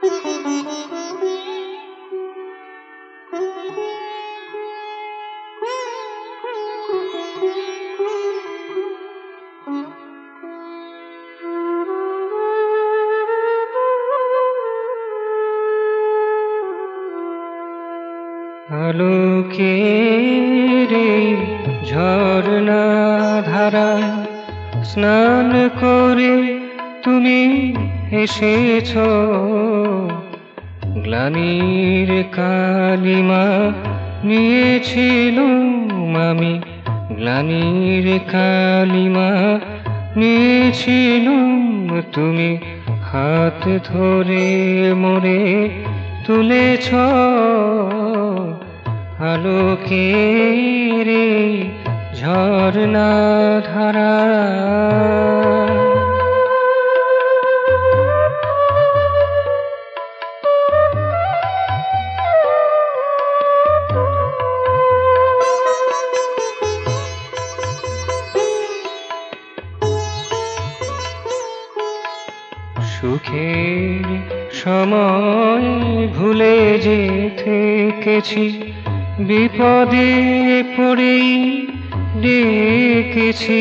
আলোকের এই ঝরনা ধারায় স্নান করে তুমি এসেছ, গ্লানির কালিমা নিয়েছিলুম আমি, গ্লানির কালিমা নিয়েছিলুম, তুমি হাত ধরে মোরে তুলেছ। আলোকের এই ঝরনা ধারা সুখের সময় ভুলে যে থেকেছি, বিপদে পড়েই ডেকেছি।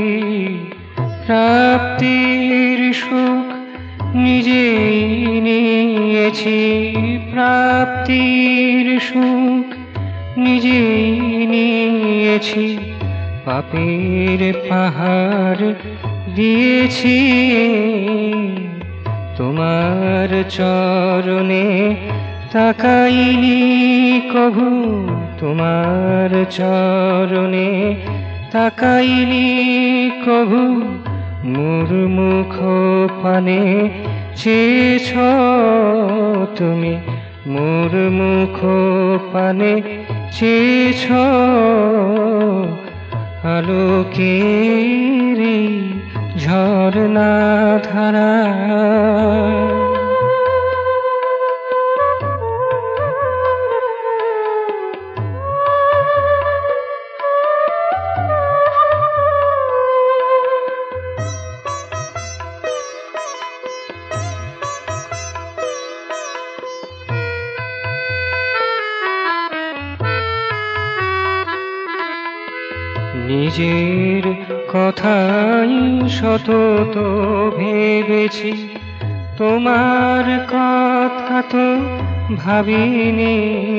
প্রাপ্তির সুখ নিজেই নিয়েছি, প্রাপ্তির সুখ নিজেই নিয়েছি। পাপের পাহাড় দিয়েছি তোমার চরণে, তাকাইনি কভু তোমার চরণে, তাকাইনি কভু। মোর মুখ পানে চেয়েছ তুমি, মোর মুখ পানে চেয়েছ। আলোকের এই ঝরনা ধারা নিজের কথাই সতত ভেবেছি, তোমার কথা তো ভাবিনি।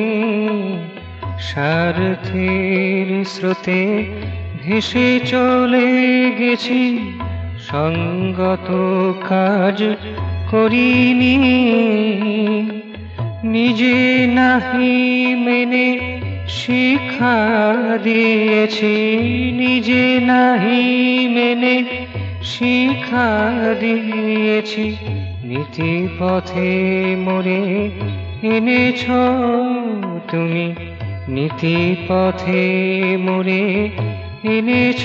স্বার্থের স্রোতে ভেসে চলে গেছি, সঙ্গত কাজ করিনি। নিজে নাহি মেনে শিক্ষা দিয়েছি, নিজে নাহি মেনে শিক্ষা দিয়েছি। নীতি পথে মোরে এনেছ তুমি, নীতি পথে মোরে এনেছ।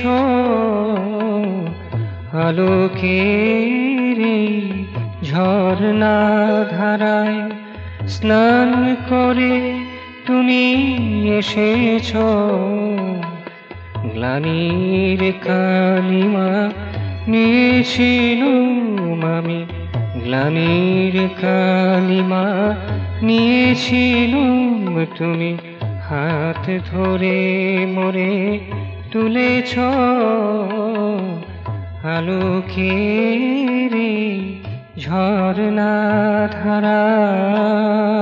আলোকের এই ঝরনা ধারায় স্নান করে তুমি এসেছ, গ্লানির কালিমা নিয়েছিলুম আমি, গ্লানির কালিমা নিয়েছিলুম, তুমি হাত ধরে মোরে তুলেছ। আলোকের এই ঝরনা ধারা